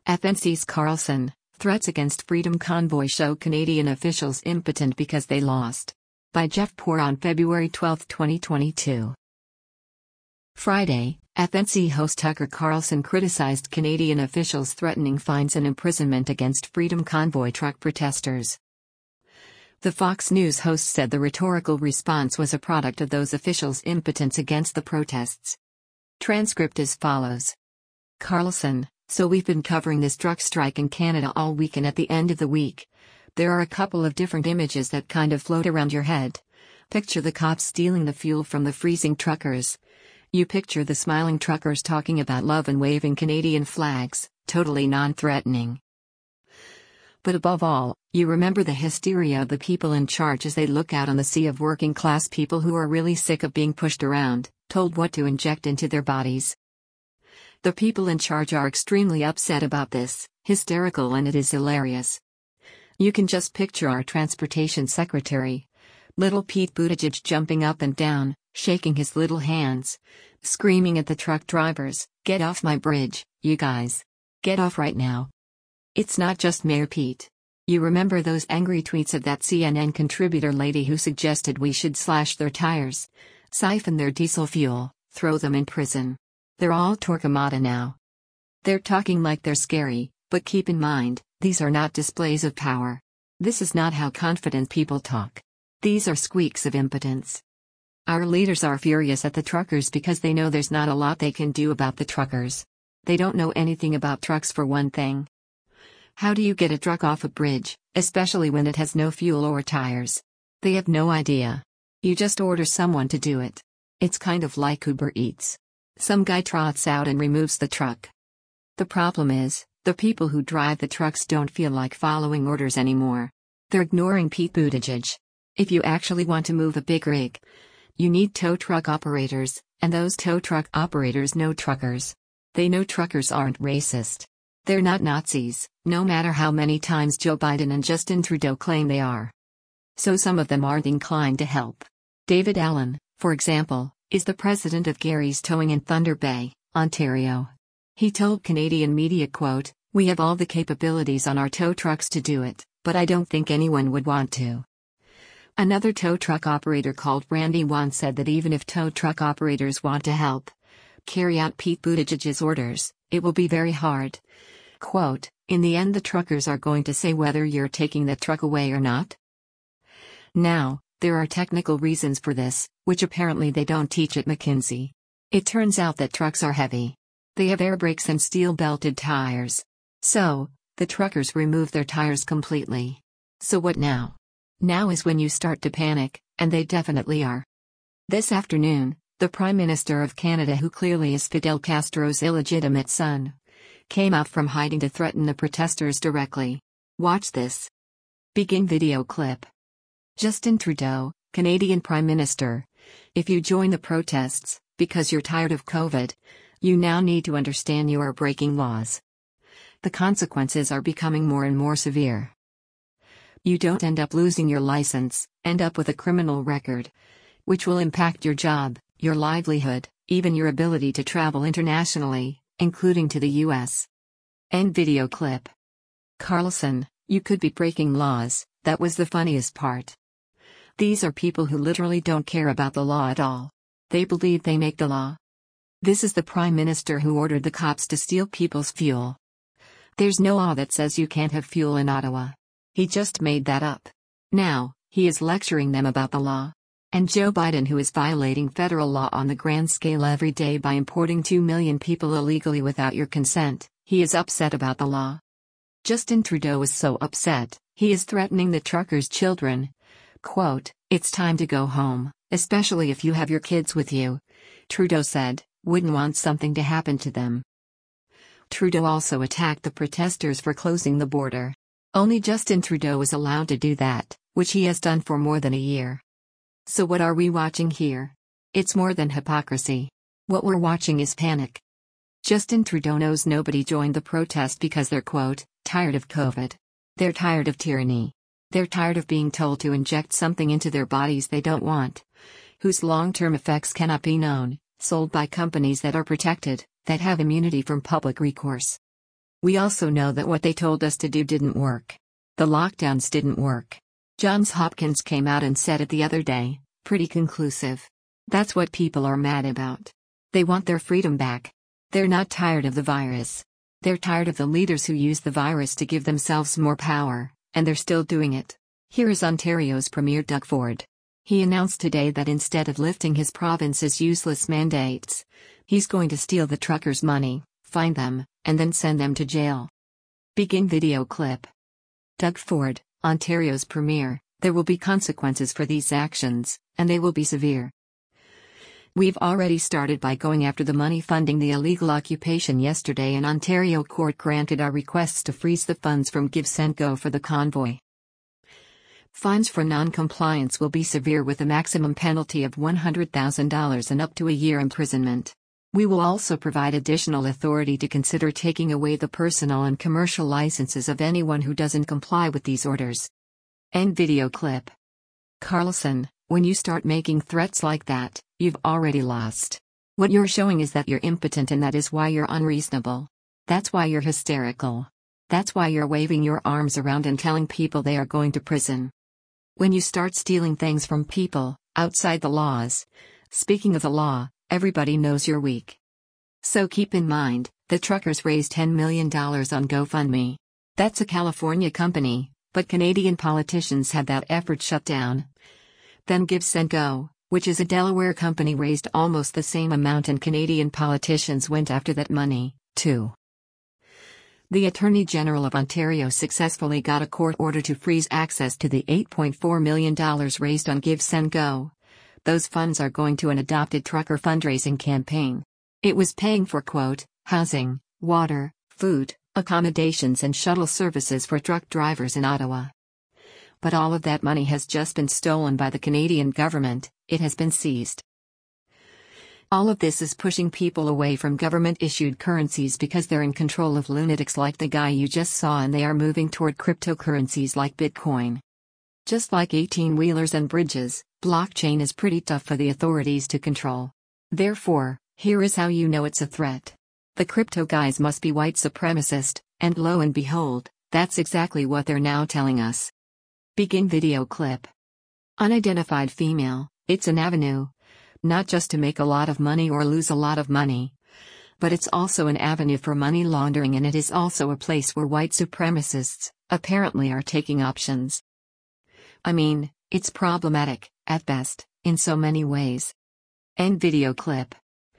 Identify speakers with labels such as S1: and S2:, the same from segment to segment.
S1: FNC's Carlson, threats against Freedom Convoy show Canadian officials impotent because they lost. By Jeff Poor on February 12, 2022. Friday, FNC host Tucker Carlson criticized Canadian officials threatening fines and imprisonment against Freedom Convoy truck protesters. The Fox News host said the rhetorical response was a product of those officials' impotence against the protests. Transcript as follows. Carlson, so we've been covering this truck strike in Canada all week, and at the end of the week, there are a couple of different images that kind of float around your head. Picture the cops stealing the fuel from the freezing truckers. You picture the smiling truckers talking about love and waving Canadian flags, totally non-threatening. But above all, you remember the hysteria of the people in charge as they look out on the sea of working class people who are really sick of being pushed around, told what to inject into their bodies. The people in charge are extremely upset about this, hysterical, and it is hilarious. You can just picture our transportation secretary, little Pete Buttigieg, jumping up and down, shaking his little hands, screaming at the truck drivers, "Get off my bridge, you guys. Get off right now." It's not just Mayor Pete. You remember those angry tweets of that CNN contributor lady who suggested we should slash their tires, siphon their diesel fuel, throw them in prison. They're all Torquemada now. They're talking like they're scary, but keep in mind, these are not displays of power. This is not how confident people talk. These are squeaks of impotence. Our leaders are furious at the truckers because they know there's not a lot they can do about the truckers. They don't know anything about trucks, for one thing. How do you get a truck off a bridge, especially when it has no fuel or tires? They have no idea. You just order someone to do it. It's kind of like Uber Eats. Some guy trots out and removes the truck. The problem is, the people who drive the trucks don't feel like following orders anymore. They're ignoring Pete Buttigieg. If you actually want to move a big rig, you need tow truck operators, and those tow truck operators know truckers. They know truckers aren't racist. They're not Nazis, no matter how many times Joe Biden and Justin Trudeau claim they are. So some of them aren't inclined to help. David Allen, for example, is the president of Gary's Towing in Thunder Bay, Ontario. He told Canadian media, quote, "We have all the capabilities on our tow trucks to do it, but I don't think anyone would want to." Another tow truck operator called Randy Wan said that even if tow truck operators want to help carry out Pete Buttigieg's orders, it will be very hard. Quote, "In the end, the truckers are going to say whether you're taking the truck away or not." Now, there are technical reasons for this, which apparently they don't teach at McKinsey. It turns out that trucks are heavy. They have air brakes and steel-belted tires. So, the truckers remove their tires completely. So what now? Now is when you start to panic, and they definitely are. This afternoon, the Prime Minister of Canada, who clearly is Fidel Castro's illegitimate son, came out from hiding to threaten the protesters directly. Watch this. Begin video clip. Justin Trudeau, Canadian Prime Minister. If you join the protests because you're tired of COVID, you now need to understand you are breaking laws. The consequences are becoming more and more severe. You don't end up losing your license, end up with a criminal record, which will impact your job, your livelihood, even your ability to travel internationally, including to the US. End video clip. Carlson, you could be breaking laws. That was the funniest part. These are people who literally don't care about the law at all. They believe they make the law. This is the Prime Minister who ordered the cops to steal people's fuel. There's no law that says you can't have fuel in Ottawa. He just made that up. Now, he is lecturing them about the law. And Joe Biden, who is violating federal law on the grand scale every day by importing 2 million people illegally without your consent, he is upset about the law. Justin Trudeau is so upset, he is threatening the truckers' children. Quote, "It's time to go home, especially if you have your kids with you," Trudeau said, "wouldn't want something to happen to them." Trudeau also attacked the protesters for closing the border. Only Justin Trudeau is allowed to do that, which he has done for more than a year. So what are we watching here? It's more than hypocrisy. What we're watching is panic. Justin Trudeau knows nobody joined the protest because they're, quote, tired of COVID. They're tired of tyranny. They're tired of being told to inject something into their bodies they don't want, whose long-term effects cannot be known, sold by companies that are protected, that have immunity from public recourse. We also know that what they told us to do didn't work. The lockdowns didn't work. Johns Hopkins came out and said it the other day, pretty conclusive. That's what people are mad about. They want their freedom back. They're not tired of the virus. They're tired of the leaders who use the virus to give themselves more power, and they're still doing it. Here is Ontario's Premier Doug Ford. He announced today that instead of lifting his province's useless mandates, he's going to steal the truckers' money, fine them, and then send them to jail. Begin video clip. Doug Ford, Ontario's Premier, there will be consequences for these actions, and they will be severe. We've already started by going after the money funding the illegal occupation. Yesterday an Ontario court granted our requests to freeze the funds from GiveSendGo for the convoy. Fines for non-compliance will be severe with a maximum penalty of $100,000 and up to a year imprisonment. We will also provide additional authority to consider taking away the personal and commercial licenses of anyone who doesn't comply with these orders. End video clip. Carlson, when you start making threats like that, you've already lost. What you're showing is that you're impotent, and that is why you're unreasonable. That's why you're hysterical. That's why you're waving your arms around and telling people they are going to prison. When you start stealing things from people, outside the laws, speaking of the law, everybody knows you're weak. So keep in mind, the truckers raised $10 million on GoFundMe. That's a California company, but Canadian politicians had that effort shut down. Then GiveSendGo, which is a Delaware company, raised almost the same amount, and Canadian politicians went after that money, too. The Attorney General of Ontario successfully got a court order to freeze access to the $8.4 million raised on GiveSendGo. Those funds are going to an adopted trucker fundraising campaign. It was paying for, quote, housing, water, food, accommodations and shuttle services for truck drivers in Ottawa. But all of that money has just been stolen by the Canadian government. It has been seized. All of this is pushing people away from government-issued currencies because they're in control of lunatics like the guy you just saw, and they are moving toward cryptocurrencies like Bitcoin. Just like 18-wheelers and bridges, blockchain is pretty tough for the authorities to control. Therefore, here is how you know it's a threat. The crypto guys must be white supremacist, and lo and behold, that's exactly what they're now telling us. Begin video clip. Unidentified female, it's an avenue. Not just to make a lot of money or lose a lot of money. But it's also an avenue for money laundering, and it is also a place where white supremacists, apparently, are taking options. I mean, it's problematic, at best, in so many ways. End video clip.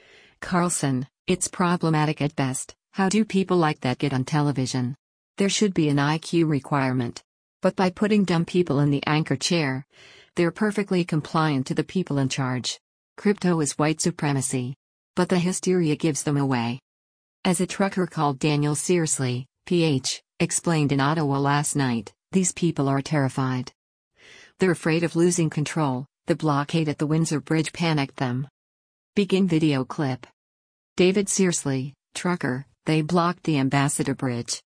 S1: Carlson, it's problematic at best. How do people like that get on television? There should be an IQ requirement. But by putting dumb people in the anchor chair, they're perfectly compliant to the people in charge. Crypto is white supremacy. But the hysteria gives them away. As a trucker called Daniel Searsley, PH, explained in Ottawa last night, these people are terrified. They're afraid of losing control. The blockade at the Windsor Bridge panicked them. Begin video clip. David Searsley, trucker, they blocked the Ambassador Bridge.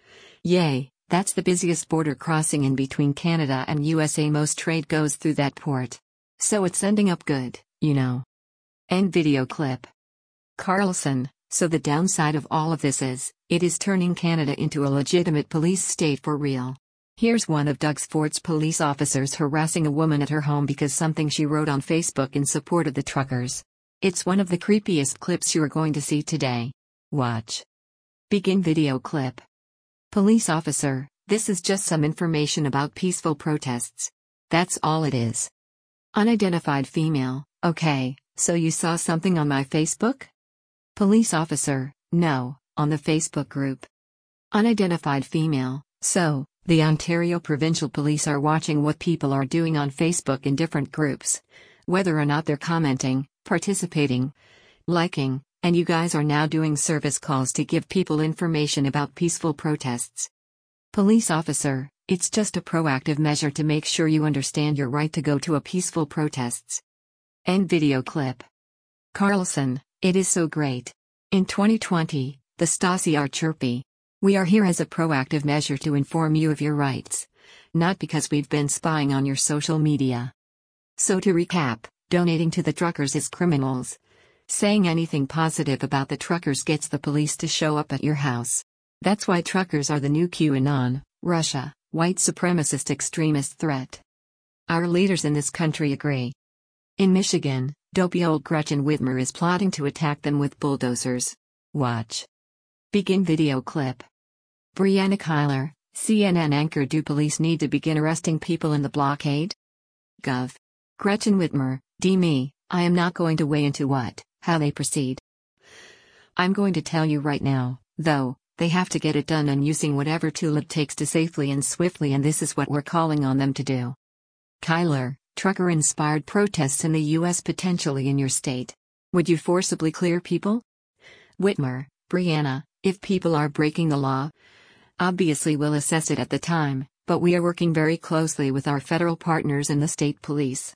S1: Yay, that's the busiest border crossing in between Canada and USA. Most trade goes through that port. So it's ending up good, you know. End video clip. Carlson, so the downside of all of this is, it is turning Canada into a legitimate police state for real. Here's one of Doug Ford's police officers harassing a woman at her home because something she wrote on Facebook in support of the truckers. It's one of the creepiest clips you're going to see today. Watch. Begin video clip. Police officer, this is just some information about peaceful protests. That's all it is. Unidentified female, okay, so you saw something on my Facebook? Police officer, no, on the Facebook group. Unidentified female, so, the Ontario Provincial Police are watching what people are doing on Facebook in different groups. Whether or not they're commenting, participating, liking, and you guys are now doing service calls to give people information about peaceful protests. Police officer, it's just a proactive measure to make sure you understand your right to go to a peaceful protests. End video clip. Carlson, it is so great. In 2020, the Stasi are chirpy. We are here as a proactive measure to inform you of your rights. Not because we've been spying on your social media. So to recap, donating to the truckers is criminals. Saying anything positive about the truckers gets the police to show up at your house. That's why truckers are the new QAnon, Russia, white supremacist extremist threat. Our leaders in this country agree. In Michigan, dopey old Gretchen Whitmer is plotting to attack them with bulldozers. Watch. Begin video clip. Breonna Taylor, CNN anchor. Do police need to begin arresting people in the blockade? Gov. Gretchen Whitmer, me, I am not going to weigh into how they proceed. I'm going to tell you right now, though, they have to get it done and using whatever tool it takes to safely and swiftly, and this is what we're calling on them to do. Kyler, trucker-inspired protests in the U.S. potentially in your state. Would you forcibly clear people? Whitmer, Breonna, if people are breaking the law, obviously we'll assess it at the time, but we are working very closely with our federal partners and the state police.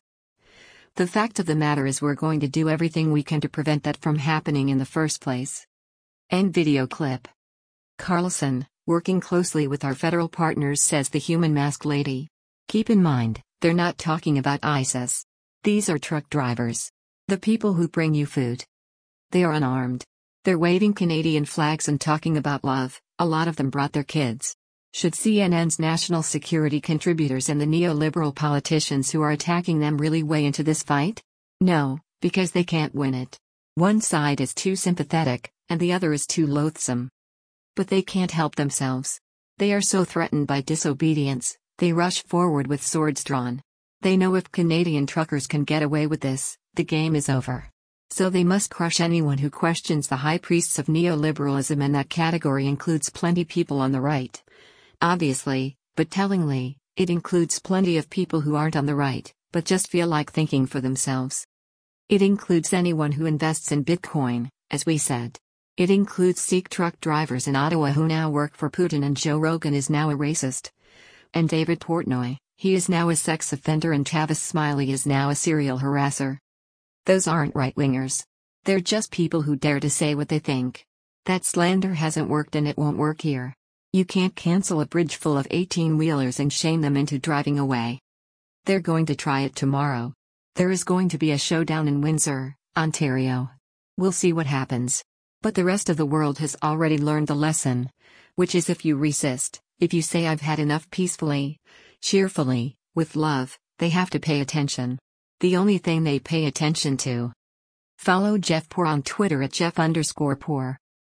S1: The fact of the matter is we're going to do everything we can to prevent that from happening in the first place. End video clip. Carlson, working closely with our federal partners, says the human mask lady. Keep in mind, they're not talking about ISIS. These are truck drivers. The people who bring you food. They are unarmed. They're waving Canadian flags and talking about love. A lot of them brought their kids. Should CNN's national security contributors and the neoliberal politicians who are attacking them really weigh into this fight? No, because they can't win it. One side is too sympathetic, and the other is too loathsome. But they can't help themselves. They are so threatened by disobedience, they rush forward with swords drawn. They know if Canadian truckers can get away with this, the game is over. So they must crush anyone who questions the high priests of neoliberalism, and that category includes plenty people on the right. Obviously, but tellingly, it includes plenty of people who aren't on the right, but just feel like thinking for themselves. It includes anyone who invests in Bitcoin, as we said. It includes Sikh truck drivers in Ottawa who now work for Putin, and Joe Rogan is now a racist. And David Portnoy, he is now a sex offender, and Travis Smiley is now a serial harasser. Those aren't right-wingers. They're just people who dare to say what they think. That slander hasn't worked and it won't work here. You can't cancel a bridge full of 18-wheelers and shame them into driving away. They're going to try it tomorrow. There is going to be a showdown in Windsor, Ontario. We'll see what happens. But the rest of the world has already learned the lesson, which is if you resist, if you say I've had enough peacefully, cheerfully, with love, they have to pay attention. The only thing they pay attention to. Follow Jeff Poor on Twitter at Jeff_Poor.